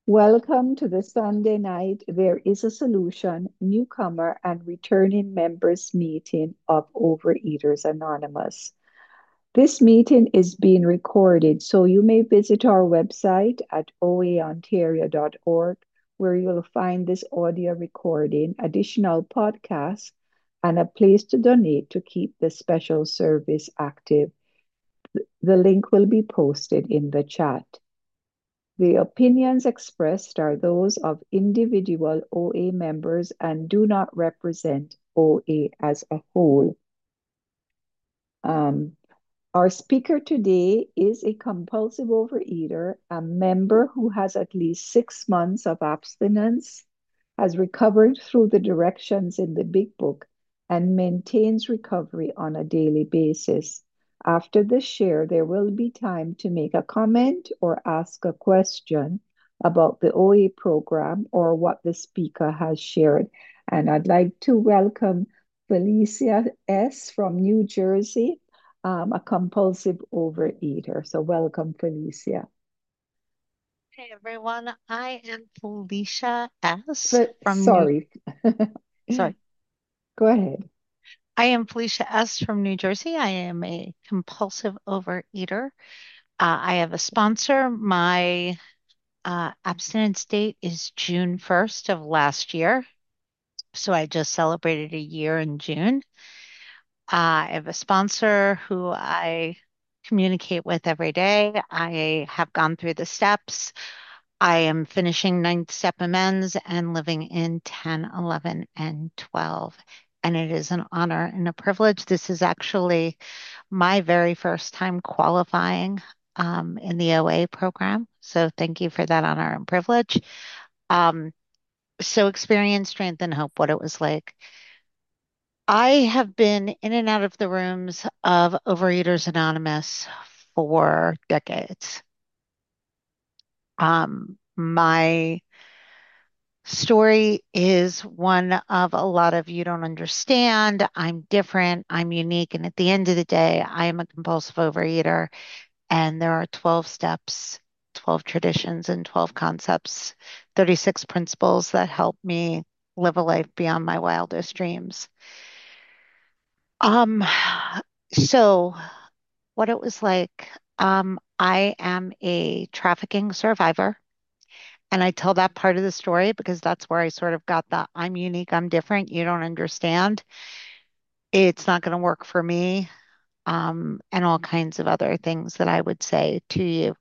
Welcome to the Sunday night There is a Solution newcomer and returning members meeting of Overeaters Anonymous. This meeting is being recorded, so you may visit our website at oaontario.org, where you'll find this audio recording, additional podcasts, and a place to donate to keep the special service active. The link will be posted in the chat. The opinions expressed are those of individual OA members and do not represent OA as a whole. Um, our speaker today is a compulsive overeater, a member who has at least 6 months of abstinence, has recovered through the directions in the Big Book, and maintains recovery on a daily basis. After the share, there will be time to make a comment or ask a question about the OA program or what the speaker has shared. And I'd like to welcome Felicia S. from New Jersey, a compulsive overeater. So welcome, Felicia. Hey everyone, I am Felicia S. from New Sorry, sorry. go ahead. I am Felicia S. from New Jersey. I am a compulsive overeater. I have a sponsor. My abstinence date is June 1st of last year. So I just celebrated a year in June. I have a sponsor who I communicate with every day. I have gone through the steps. I am finishing ninth step amends and living in 10, 11, and 12. And it is an honor and a privilege. This is actually my very first time qualifying in the OA program. So thank you for that honor and privilege. Um, so experience, strength, and hope, what it was like. I have been in and out of the rooms of Overeaters Anonymous for decades. My story is one of a lot of you don't understand. I'm different. I'm unique. And at the end of the day, I am a compulsive overeater. And there are 12 steps, 12 traditions, and 12 concepts, 36 principles that help me live a life beyond my wildest dreams. Um, so what it was like, I am a trafficking survivor. And I tell that part of the story because that's where I sort of got the I'm unique, I'm different, you don't understand. It's not going to work for me, and all kinds of other things that I would say to you.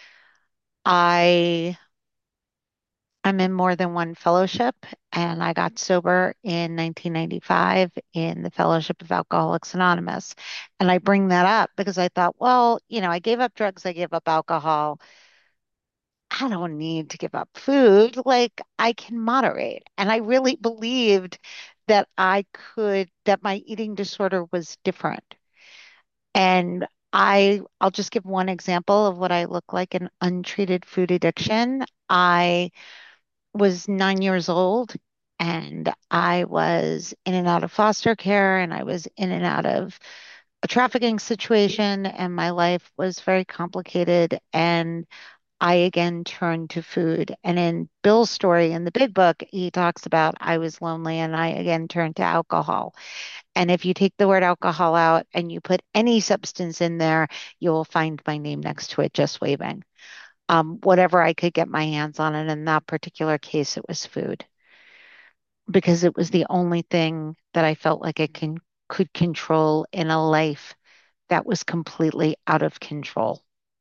I I'm in more than one fellowship, and I got sober in 1995 in the Fellowship of Alcoholics Anonymous. And I bring that up because I thought, well, I gave up drugs, I gave up alcohol. I don't need to give up food. Like I can moderate. And I really believed that that my eating disorder was different. And I'll just give one example of what I look like in untreated food addiction. I was 9 years old and I was in and out of foster care and I was in and out of a trafficking situation and my life was very complicated. And I again turned to food. And in Bill's story in the big book, he talks about I was lonely and I again turned to alcohol. And if you take the word alcohol out and you put any substance in there, you'll find my name next to it, just waving. Whatever I could get my hands on. And in that particular case, it was food because it was the only thing that I felt like could control in a life that was completely out of control.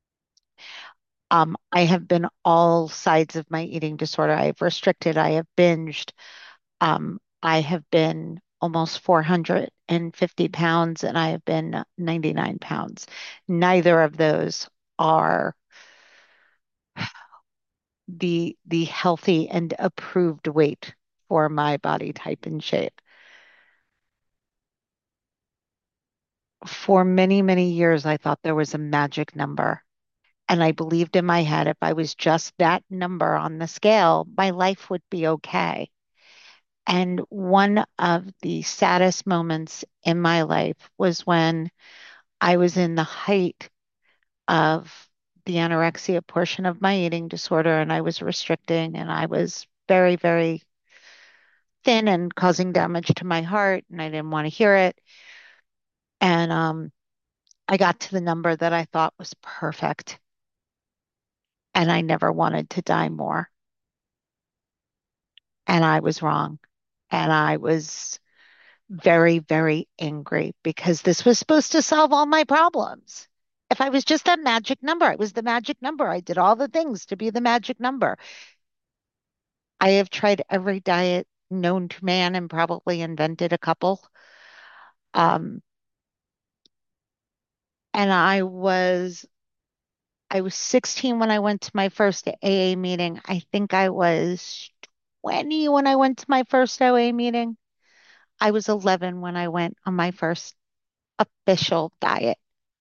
I have been all sides of my eating disorder. I have restricted, I have binged, I have been almost 450 pounds and I have been 99 pounds. Neither of those are the healthy and approved weight for my body type and shape. For many, many years, I thought there was a magic number. And I believed in my head if I was just that number on the scale, my life would be okay. And one of the saddest moments in my life was when I was in the height of the anorexia portion of my eating disorder, and I was restricting, and I was very, very thin and causing damage to my heart, and I didn't want to hear it. And I got to the number that I thought was perfect, and I never wanted to die more. And I was wrong. And I was very, very angry because this was supposed to solve all my problems. If I was just that magic number, I was the magic number. I did all the things to be the magic number. I have tried every diet known to man and probably invented a couple. Um, and I was 16 when I went to my first AA meeting. I think I was 20 when I went to my first OA meeting. I was 11 when I went on my first official diet.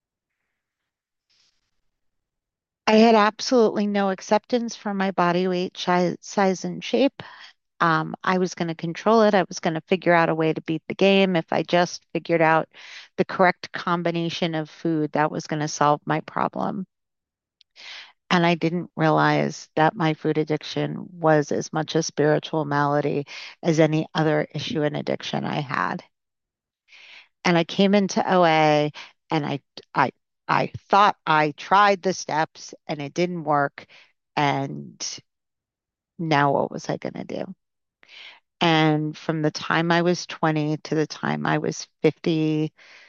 I had absolutely no acceptance for my body weight, size, and shape. I was going to control it. I was going to figure out a way to beat the game. If I just figured out the correct combination of food, that was going to solve my problem. And I didn't realize that my food addiction was as much a spiritual malady as any other issue and addiction I had. And I came into OA and I I thought I tried the steps and it didn't work. And now what was I going to do? And from the time I was 20 to the time I was 56,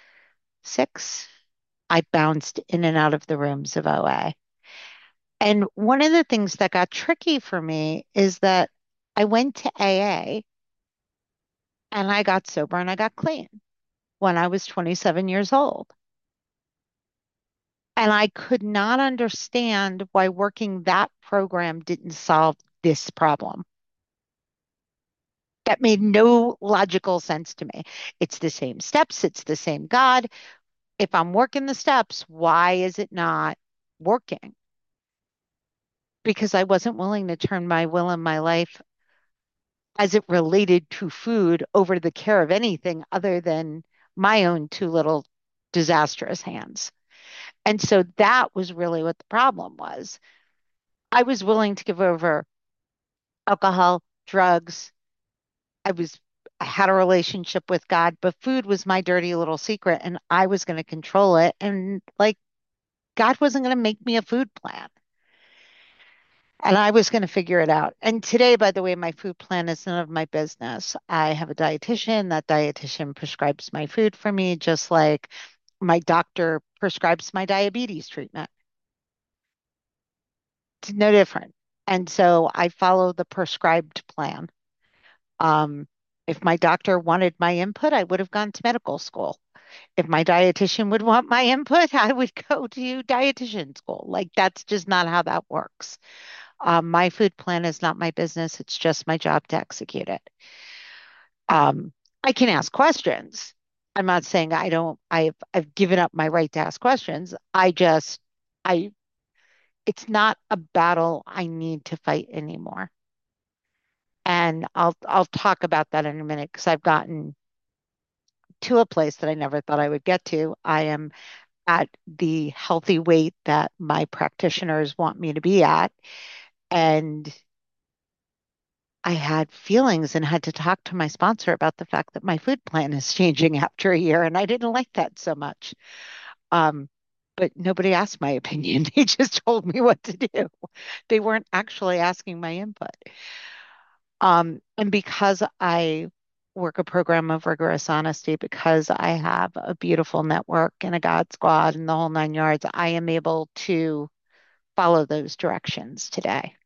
I bounced in and out of the rooms of OA. And one of the things that got tricky for me is that I went to AA and I got sober and I got clean when I was 27 years old. And I could not understand why working that program didn't solve this problem. That made no logical sense to me. It's the same steps, it's the same God. If I'm working the steps, why is it not working? Because I wasn't willing to turn my will and my life as it related to food over the care of anything other than my own two little disastrous hands. And so that was really what the problem was. I was willing to give over alcohol, drugs. I had a relationship with God, but food was my dirty little secret and I was going to control it. And like God wasn't going to make me a food plan. And I was going to figure it out. And today, by the way, my food plan is none of my business. I have a dietitian. That dietitian prescribes my food for me, just like my doctor prescribes my diabetes treatment. It's no different. And so I follow the prescribed plan. Um, if my doctor wanted my input, I would have gone to medical school. If my dietitian would want my input, I would go to dietitian school. Like that's just not how that works. My food plan is not my business. It's just my job to execute it. Um, I can ask questions. I'm not saying I don't, I've given up my right to ask questions. I, it's not a battle I need to fight anymore. And I'll talk about that in a minute because I've gotten to a place that I never thought I would get to. I am at the healthy weight that my practitioners want me to be at. And I had feelings and had to talk to my sponsor about the fact that my food plan is changing after a year, and I didn't like that so much. Um, but nobody asked my opinion. They just told me what to do. They weren't actually asking my input. And because I work a program of rigorous honesty, because I have a beautiful network and a God squad and the whole nine yards, I am able to follow those directions today.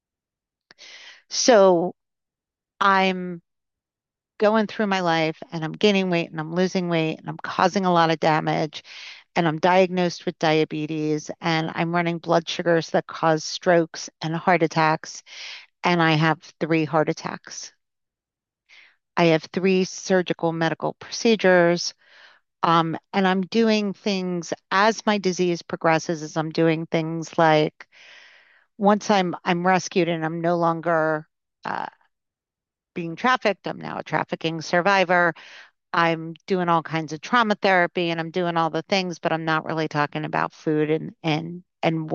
So I'm going through my life and I'm gaining weight and I'm losing weight and I'm causing a lot of damage and I'm diagnosed with diabetes and I'm running blood sugars that cause strokes and heart attacks. And I have 3 heart attacks. I have 3 surgical medical procedures. And I'm doing things as my disease progresses, as I'm doing things like once I'm rescued and I'm no longer uh, being trafficked, I'm now a trafficking survivor. I'm doing all kinds of trauma therapy and I'm doing all the things, but I'm not really talking about food and and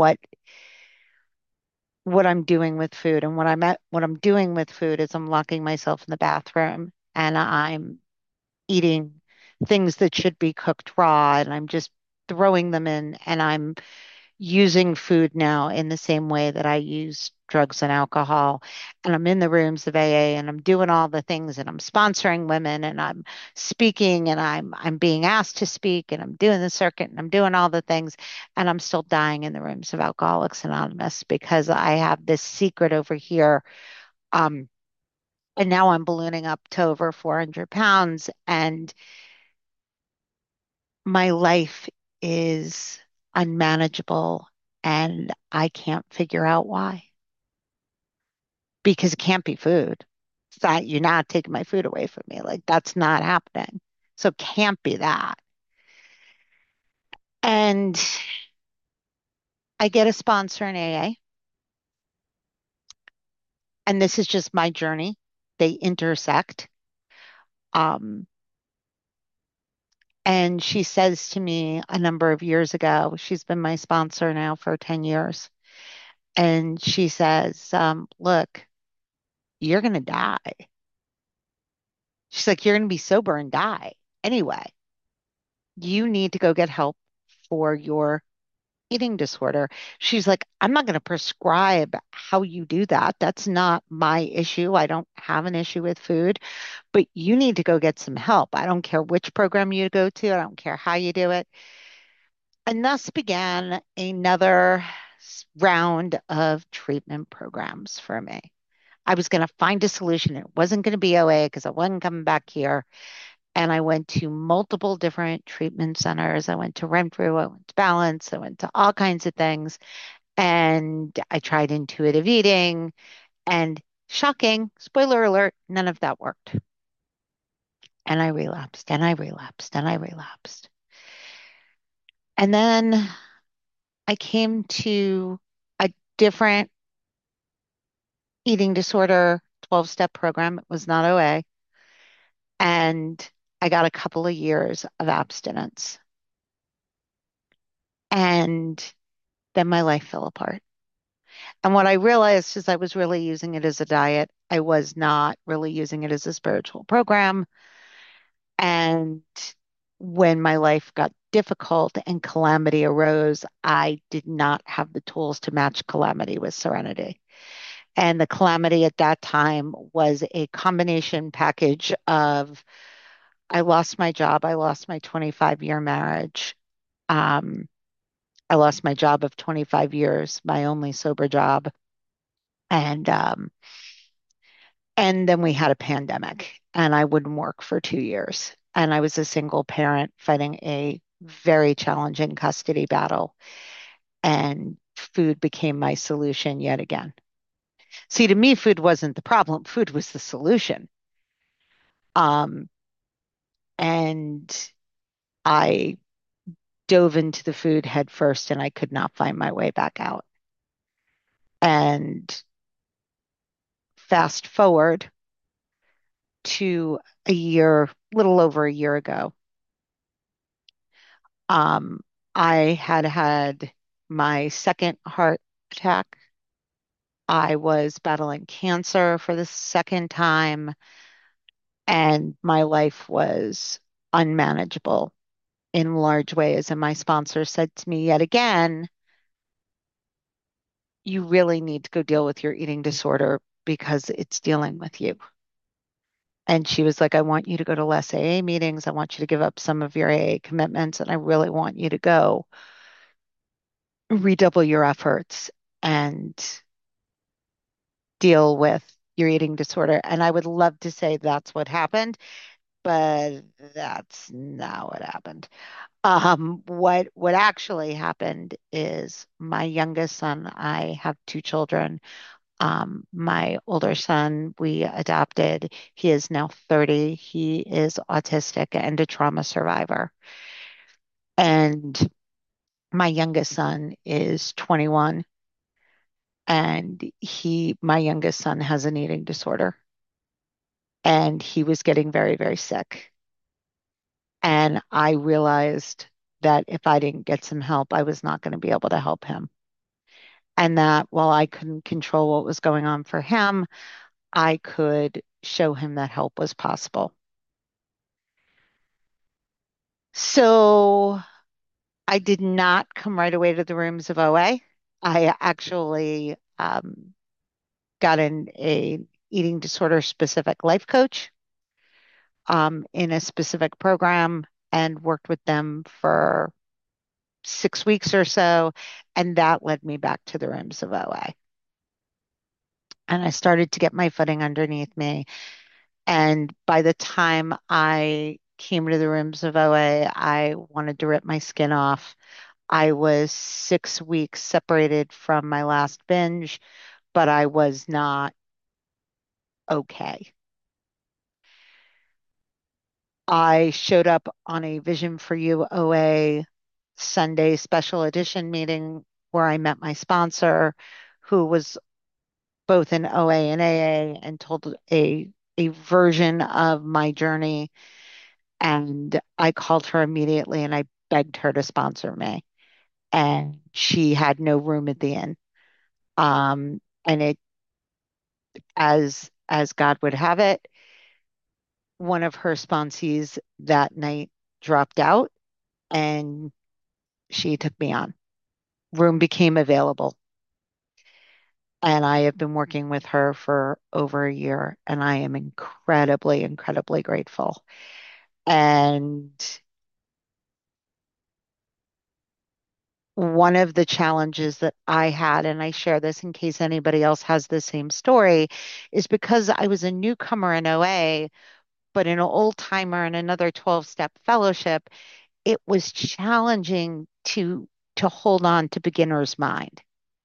what I'm doing with food. And what I'm doing with food is I'm locking myself in the bathroom and I'm eating things that should be cooked raw and I'm just throwing them in and I'm using food now in the same way that I use drugs and alcohol. And I'm in the rooms of AA and I'm doing all the things and I'm sponsoring women and I'm speaking and I'm being asked to speak and I'm doing the circuit and I'm doing all the things and I'm still dying in the rooms of Alcoholics Anonymous because I have this secret over here. Um, and now I'm ballooning up to over 400 pounds and my life is unmanageable and I can't figure out why because it can't be food. It's not, you're not taking my food away from me. Like that's not happening. So it can't be that. And I get a sponsor in AA, and this is just my journey. They intersect. Um, and she says to me a number of years ago, she's been my sponsor now for 10 years. And she says, look, you're going to die. She's like, you're going to be sober and die anyway. You need to go get help for your eating disorder. She's like, I'm not going to prescribe how you do that. That's not my issue. I don't have an issue with food, but you need to go get some help. I don't care which program you go to, I don't care how you do it. And thus began another round of treatment programs for me. I was going to find a solution. It wasn't going to be OA because I wasn't coming back here. And I went to multiple different treatment centers. I went to Renfrew, I went to Balance, I went to all kinds of things. And I tried intuitive eating and shocking, spoiler alert, none of that worked. And I relapsed and I relapsed and I relapsed. And then I came to a different eating disorder 12-step program. It was not OA. And I got a couple of years of abstinence. And then my life fell apart. And what I realized is I was really using it as a diet. I was not really using it as a spiritual program. And when my life got difficult and calamity arose, I did not have the tools to match calamity with serenity. And the calamity at that time was a combination package of I lost my job, I lost my 25-year marriage. Um, I lost my job of 25 years, my only sober job. And and then we had a pandemic and I wouldn't work for 2 years. And I was a single parent fighting a very challenging custody battle. And food became my solution yet again. See, to me, food wasn't the problem, food was the solution. Um, and I dove into the food head first and I could not find my way back out. And fast forward to a year, little over a year ago, Um, I had had my second heart attack. I was battling cancer for the second time, and my life was unmanageable in large ways. And my sponsor said to me yet again, you really need to go deal with your eating disorder because it's dealing with you. And she was like, I want you to go to less AA meetings. I want you to give up some of your AA commitments, and I really want you to go redouble your efforts and deal with your eating disorder. And I would love to say that's what happened, but that's not what happened. What actually happened is my youngest son, I have two children. My older son, we adopted. He is now 30. He is autistic and a trauma survivor. And my youngest son is 21 and my youngest son has an eating disorder and he was getting very, very sick. And I realized that if I didn't get some help, I was not going to be able to help him. And that while I couldn't control what was going on for him, I could show him that help was possible. So I did not come right away to the rooms of OA. I actually got in a eating disorder specific life coach in a specific program and worked with them for 6 weeks or so. And that led me back to the rooms of OA. And I started to get my footing underneath me. And by the time I came to the rooms of OA, I wanted to rip my skin off. I was 6 weeks separated from my last binge, but I was not okay. I showed up on a Vision for You OA Sunday special edition meeting where I met my sponsor, who was both in OA and AA, and told a version of my journey. And I called her immediately and I begged her to sponsor me. And she had no room at the inn. And it, as God would have it, one of her sponsees that night dropped out and she took me on. Room became available. And I have been working with her for over a year, and I am incredibly, incredibly grateful. And one of the challenges that I had, and I share this in case anybody else has the same story, is because I was a newcomer in OA, but an old timer in another 12-step fellowship, it was challenging to hold on to beginner's mind.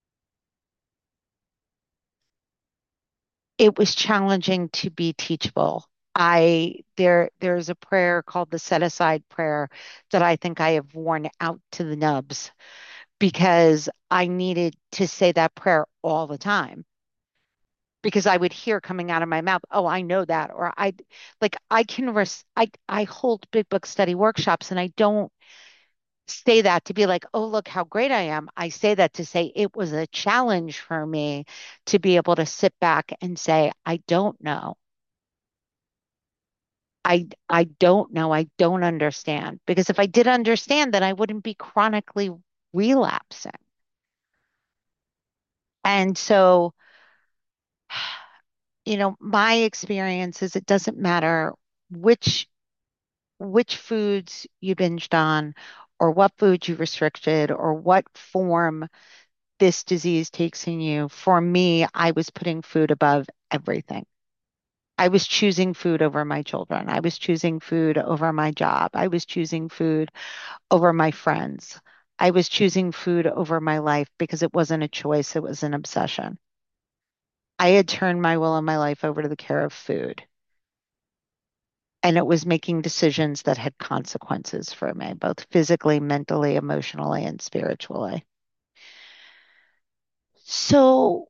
It was challenging to be teachable. There's a prayer called the set aside prayer that I think I have worn out to the nubs because I needed to say that prayer all the time because I would hear coming out of my mouth, "Oh, I know that," or I can I hold big book study workshops and I don't say that to be like, "Oh, look how great I am." I say that to say it was a challenge for me to be able to sit back and say, "I don't know. I don't know. I don't understand." Because if I did understand, then I wouldn't be chronically relapsing. And so, my experience is it doesn't matter which which foods you binged on or what foods you restricted or what form this disease takes in you. For me, I was putting food above everything. I was choosing food over my children. I was choosing food over my job. I was choosing food over my friends. I was choosing food over my life because it wasn't a choice, it was an obsession. I had turned my will and my life over to the care of food, and it was making decisions that had consequences for me, both physically, mentally, emotionally, and spiritually. So,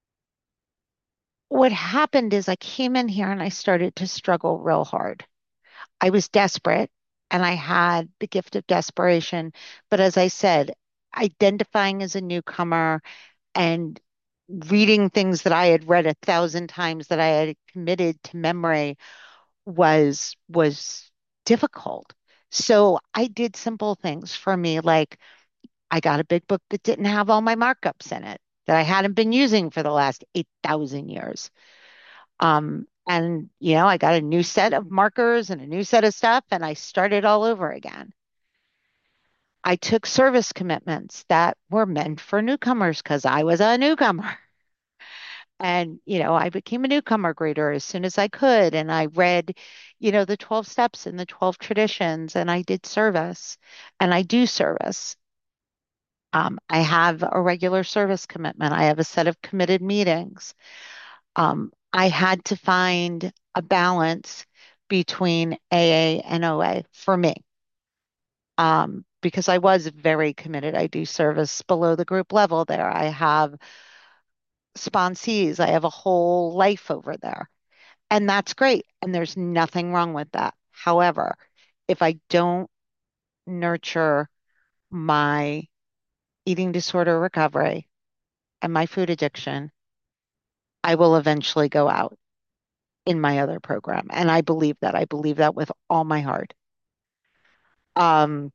what happened is I came in here and I started to struggle real hard. I was desperate and I had the gift of desperation. But as I said, identifying as a newcomer and reading things that I had read 1,000 times that I had committed to memory was difficult. So I did simple things for me, like I got a big book that didn't have all my markups in it that I hadn't been using for the last 8,000 years. And I got a new set of markers and a new set of stuff, and I started all over again. I took service commitments that were meant for newcomers because I was a newcomer. And, I became a newcomer grader as soon as I could. And I read, the 12 steps and the 12 traditions, and I did service and I do service. I have a regular service commitment. I have a set of committed meetings. I had to find a balance between AA and OA for me, because I was very committed. I do service below the group level there. I have sponsees. I have a whole life over there. And that's great. And there's nothing wrong with that. However, if I don't nurture my eating disorder recovery and my food addiction, I will eventually go out in my other program. And I believe that. I believe that with all my heart. Um,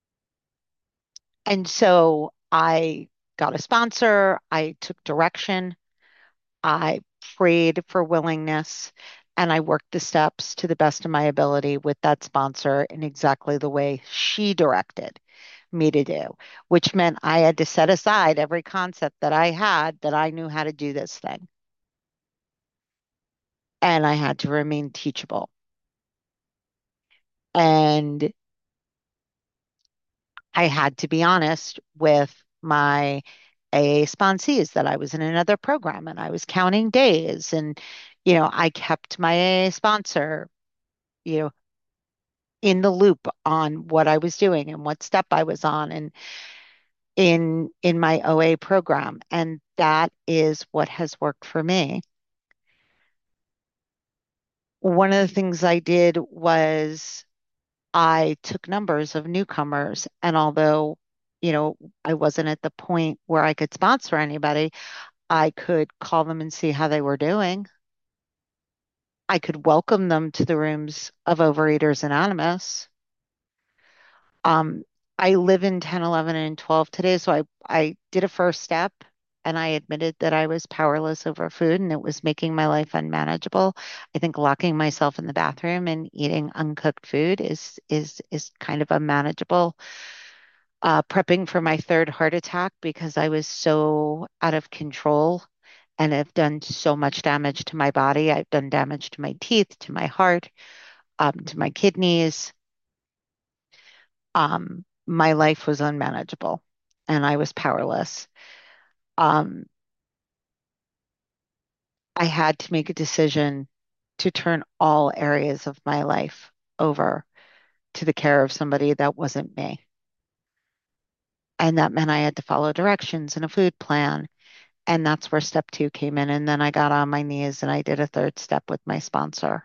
and so I got a sponsor, I took direction, I prayed for willingness, and I worked the steps to the best of my ability with that sponsor in exactly the way she directed me to do, which meant I had to set aside every concept that I had that I knew how to do this thing. And I had to remain teachable. And I had to be honest with my AA sponsees that I was in another program and I was counting days. And, I kept my AA sponsor, you know, in the loop on what I was doing and what step I was on and in my OA program. And that is what has worked for me. One of the things I did was I took numbers of newcomers, and although, you know, I wasn't at the point where I could sponsor anybody, I could call them and see how they were doing. I could welcome them to the rooms of Overeaters Anonymous. Um, I live in 10, 11, and 12 today, so I did a first step and I admitted that I was powerless over food and it was making my life unmanageable. I think locking myself in the bathroom and eating uncooked food is kind of unmanageable. Prepping for my third heart attack because I was so out of control and have done so much damage to my body. I've done damage to my teeth, to my heart, to my kidneys. My life was unmanageable and I was powerless. Um, I had to make a decision to turn all areas of my life over to the care of somebody that wasn't me. And that meant I had to follow directions and a food plan. And that's where step two came in. And then I got on my knees and I did a third step with my sponsor.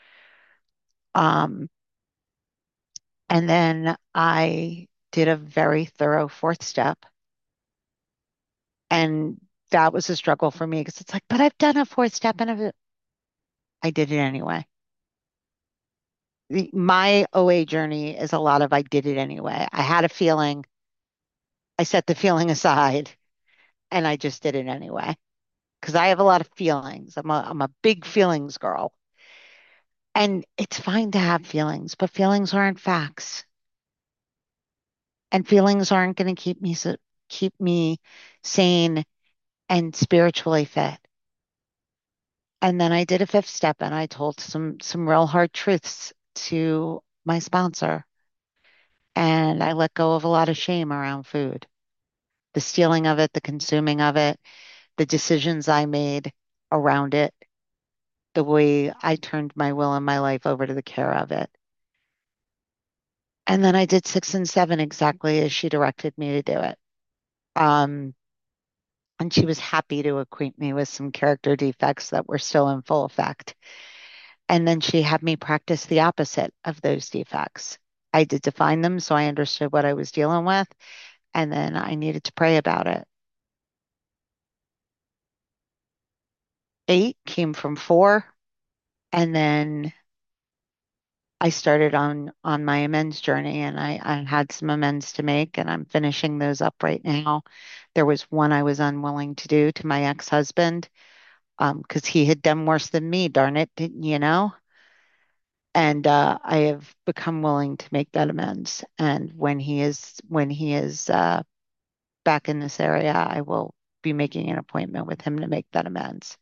Um, and then I did a very thorough fourth step. And that was a struggle for me because it's like, but I've done a fourth step and I did it anyway. My OA journey is a lot of I did it anyway. I had a feeling, I set the feeling aside, and I just did it anyway. Because I have a lot of feelings. I'm a big feelings girl. And it's fine to have feelings, but feelings aren't facts. And feelings aren't going to keep me sane and spiritually fit. And then I did a fifth step and I told some real hard truths to my sponsor. And I let go of a lot of shame around food, the stealing of it, the consuming of it, the decisions I made around it, the way I turned my will and my life over to the care of it. And then I did six and seven exactly as she directed me to do it. Um, and she was happy to acquaint me with some character defects that were still in full effect. And then she had me practice the opposite of those defects. I did define them so I understood what I was dealing with, and then I needed to pray about it. Eight came from four, and then I started on my amends journey, and I had some amends to make, and I'm finishing those up right now. There was one I was unwilling to do to my ex-husband, because he had done worse than me, darn it, didn't you know? And I have become willing to make that amends. And when he is back in this area, I will be making an appointment with him to make that amends.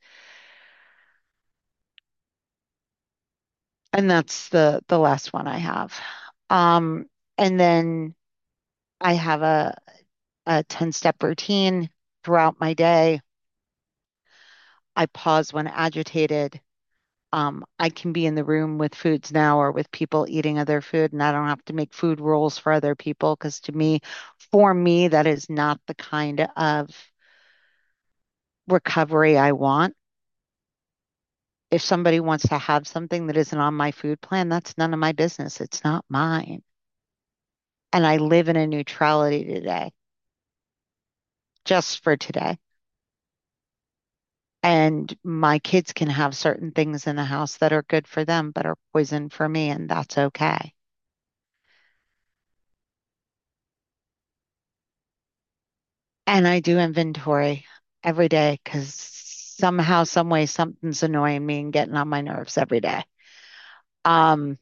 And that's the last one I have. Um, and then I have a 10-step routine throughout my day. I pause when agitated. I can be in the room with foods now or with people eating other food, and I don't have to make food rules for other people because for me, that is not the kind of recovery I want. If somebody wants to have something that isn't on my food plan, that's none of my business. It's not mine. And I live in a neutrality today, just for today. And my kids can have certain things in the house that are good for them, but are poison for me, and that's okay. And I do inventory every day because somehow, some way, something's annoying me and getting on my nerves every day. Um,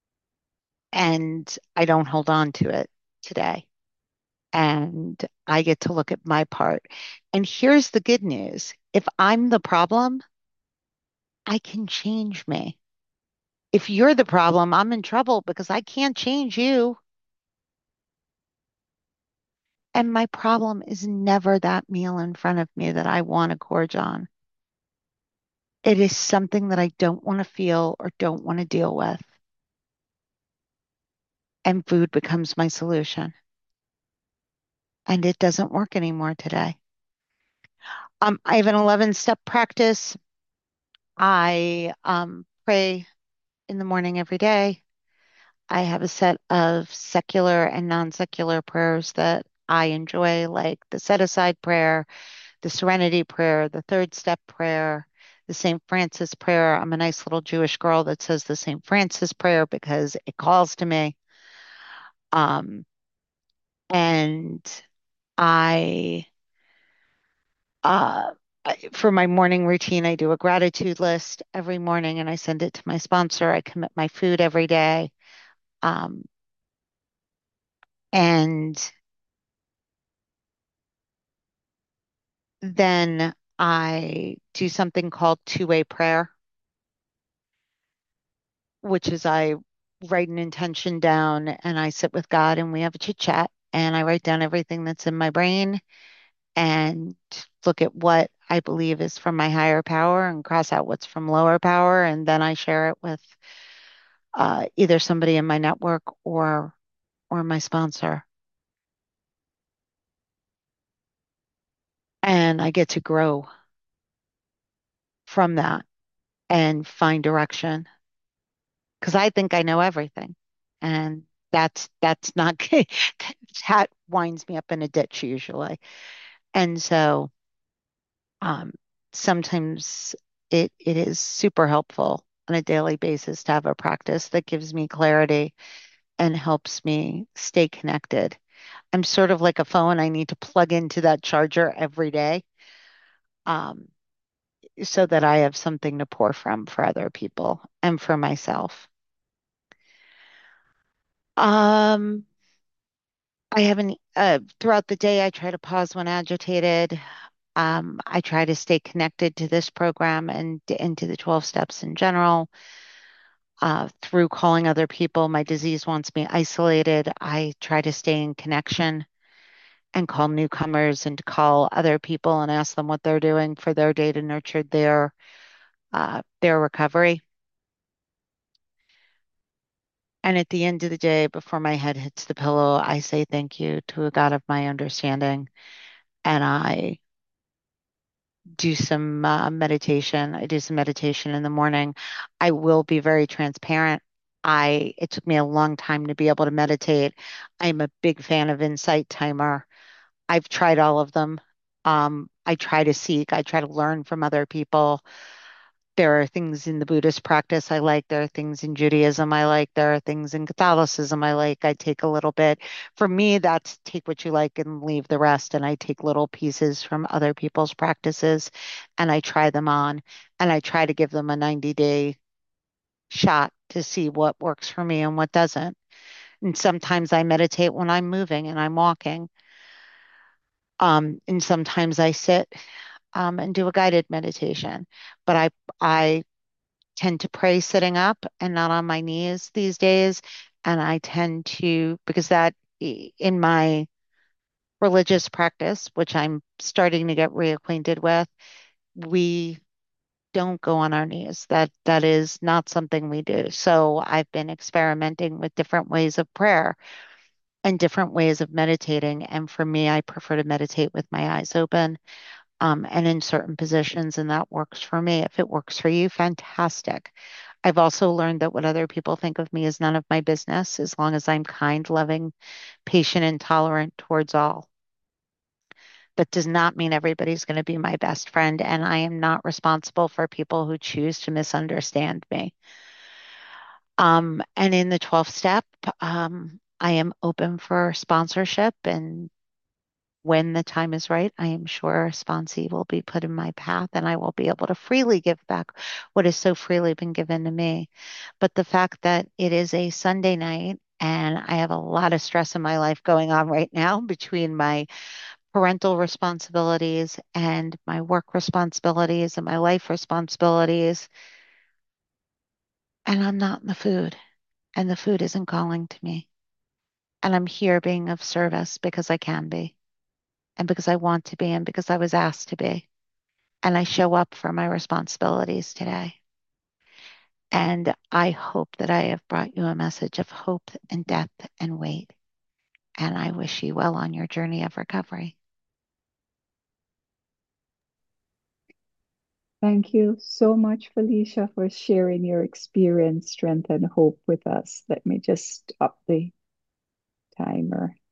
and I don't hold on to it today. And I get to look at my part. And here's the good news. If I'm the problem, I can change me. If you're the problem, I'm in trouble because I can't change you. And my problem is never that meal in front of me that I want to gorge on. It is something that I don't want to feel or don't want to deal with. And food becomes my solution. And it doesn't work anymore today. I have an 11-step practice. I pray in the morning every day. I have a set of secular and non-secular prayers that I enjoy, like the set aside prayer, the serenity prayer, the third step prayer, the St. Francis prayer. I'm a nice little Jewish girl that says the St. Francis prayer because it calls to me. Um, and I, uh, for my morning routine, I do a gratitude list every morning and I send it to my sponsor. I commit my food every day. Um, and then I do something called two-way prayer, which is I write an intention down and I sit with God and we have a chit chat and I write down everything that's in my brain and look at what I believe is from my higher power and cross out what's from lower power. And then I share it with either somebody in my network or my sponsor. And I get to grow from that and find direction because I think I know everything. And that's not that winds me up in a ditch usually. And so um, sometimes it is super helpful on a daily basis to have a practice that gives me clarity and helps me stay connected. I'm sort of like a phone. I need to plug into that charger every day, um, so that I have something to pour from for other people and for myself. Um, I haven't, throughout the day, I try to pause when agitated. I try to stay connected to this program and to the 12 steps in general. Through calling other people, my disease wants me isolated. I try to stay in connection and call newcomers and to call other people and ask them what they're doing for their day to nurture their recovery. And at the end of the day, before my head hits the pillow, I say thank you to a God of my understanding. And I do some meditation. I do some meditation in the morning. I will be very transparent. It took me a long time to be able to meditate. I'm a big fan of Insight Timer. I've tried all of them. I try to seek, I try to learn from other people. There are things in the Buddhist practice I like. There are things in Judaism I like. There are things in Catholicism I like. I take a little bit. For me, that's take what you like and leave the rest. And I take little pieces from other people's practices and I try them on and I try to give them a 90-day shot to see what works for me and what doesn't. And sometimes I meditate when I'm moving and I'm walking. And sometimes I sit and do a guided meditation. But I tend to pray sitting up and not on my knees these days. And I tend to, because in my religious practice, which I'm starting to get reacquainted with, we don't go on our knees. That is not something we do. So I've been experimenting with different ways of prayer and different ways of meditating. And for me, I prefer to meditate with my eyes open, and in certain positions, and that works for me. If it works for you, fantastic. I've also learned that what other people think of me is none of my business as long as I'm kind, loving, patient, and tolerant towards all. That does not mean everybody's going to be my best friend, and I am not responsible for people who choose to misunderstand me. And in the 12th step, I am open for sponsorship, and when the time is right, I am sure a sponsee will be put in my path and I will be able to freely give back what has so freely been given to me. But the fact that it is a Sunday night and I have a lot of stress in my life going on right now between my parental responsibilities and my work responsibilities and my life responsibilities, and I'm not in the food, and the food isn't calling to me. And I'm here being of service because I can be, and because I want to be, and because I was asked to be. And I show up for my responsibilities today. And I hope that I have brought you a message of hope and depth and weight. And I wish you well on your journey of recovery. Thank you so much, Felicia, for sharing your experience, strength, and hope with us. Let me just stop the timer.